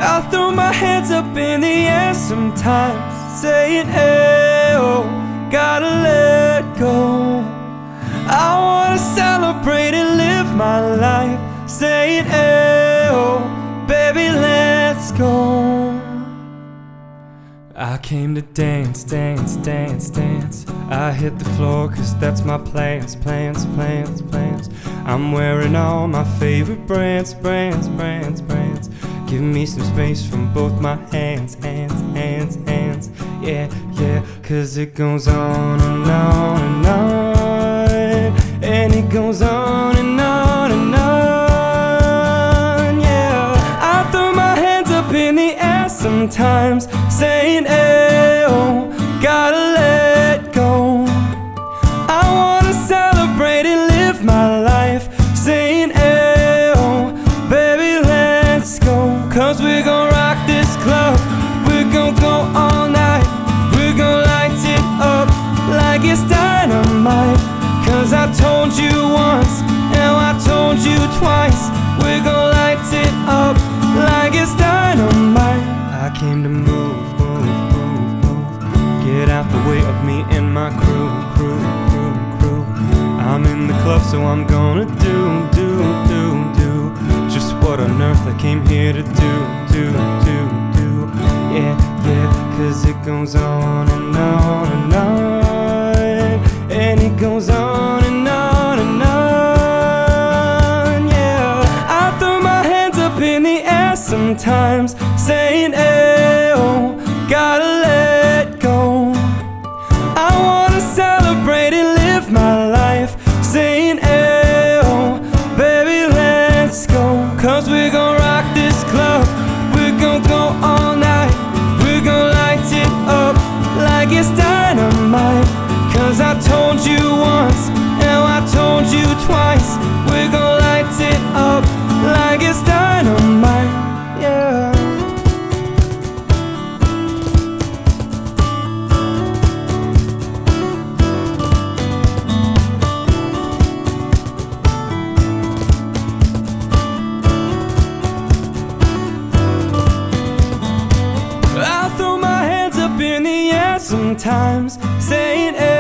I throw my hands up in the air sometimes, saying, hey, oh, gotta let go. I wanna celebrate and live my life, saying, hey, oh, baby, let's go. I came to dance, dance, dance, dance. I hit the floor cause that's my plans, plans, plans, plans. I'm wearing all my favorite brands, brands, brands, brands. Give me some space from both my hands, hands, hands, hands. Yeah, yeah, cause it goes on and on and on. And it goes on and on and on. Yeah, I throw my hands up in the air sometimes, saying, hey, oh, gotta let go. I wanna celebrate and live my life, saying, hey, oh, baby, let's go. Cause we're gon' rock this club, we're gon' go all night. We're gon' light it up like it's dynamite. Cause I told you once, now I told you twice. We're gon' light it up like it's dynamite. I came to move, move, move, move. Get out the way of me and my crew, crew, crew, crew. I'm in the club, so I'm gonna do, do, do, do just what on earth I came here to do, do, do, do. Yeah, yeah, cause it goes on and on and on. And it goes on and on and on. Yeah, I throw my hands up in the air sometimes, saying, hey, oh, gotta let go. I wanna celebrate and live my life, saying, hey, oh, baby, let's go. Cause we're gon' rock this club, we're gon' go all night. We're gon' light it up like it's dynamite. Cause I told you once, now I told you twice. We're gon' light it up like it's dynamite, yeah. I throw my hands up in the air sometimes, saying,